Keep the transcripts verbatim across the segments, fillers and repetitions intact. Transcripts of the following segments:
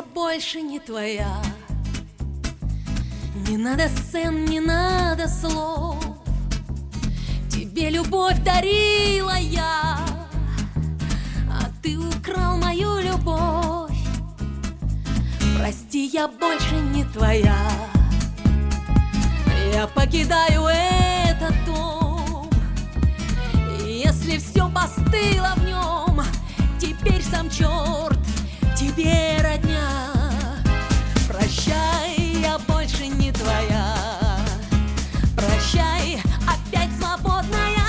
больше не твоя. Не надо сцен, не надо слов. Тебе любовь дарила я, а ты украл мою любовь. Прости, я больше не твоя. Я покидаю этот дом. Если все постыло в нем, теперь сам черт тебе родня. Прощай, я больше не твоя. Прощай, опять свободная.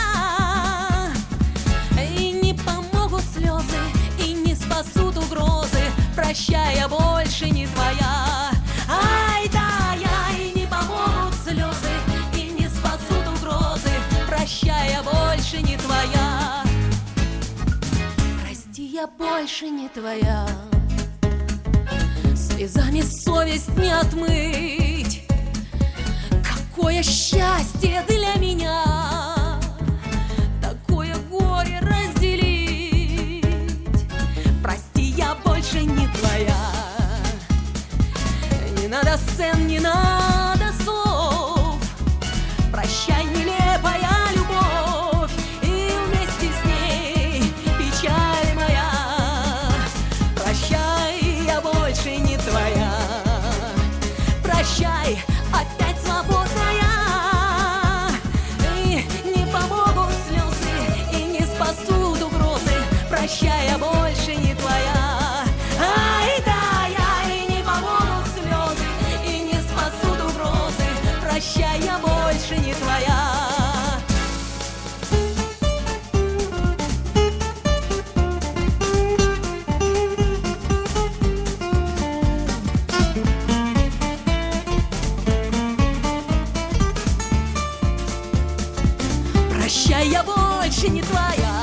И не помогут слезы, и не спасут угрозы. Прощай, я больше не твоя. Ай да, я и не помогут слезы, и не спасут угрозы. Прощай, я больше не твоя. Прости, я больше не твоя. Слезами совесть не отмыть. Какое счастье для меня такое горе разделить. Прости, я больше не твоя. Не надо сцен, не надо слов. Прощай, нелепая любовь, и вместе с ней печаль моя. Прощай, я больше не твоя. Прощай, опять свободная. И не помогут слезы, и не спасут угрозы. Прощай, я больше не твоя. Ай да, я и не помогут слезы, и не спасут угрозы. Прощай, я больше не твоя. Прощай, я больше не твоя.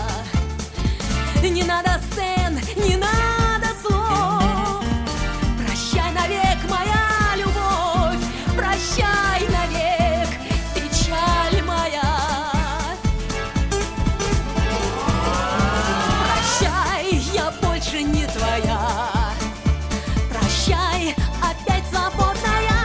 Не надо сцен, не надо слов. Прощай навек, моя любовь. Прощай навек, печаль моя. Прощай, я больше не твоя. Прощай, опять свободная.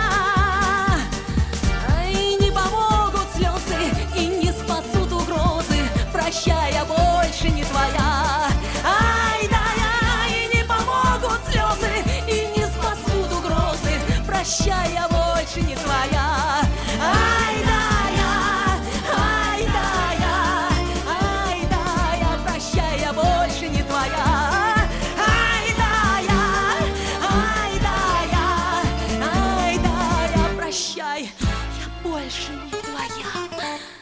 И не помогут слезы, и не спасут угрозы. Прощай, я больше не твоя. Ай да, я и не помогут слезы, и не спасут угрозы. Прощай, я больше не твоя. Ай да, я, ай да, я, ай да, я. Прощай, я больше не твоя. Ай да, я, ай да, я, ай да, я. Прощай, я больше не твоя.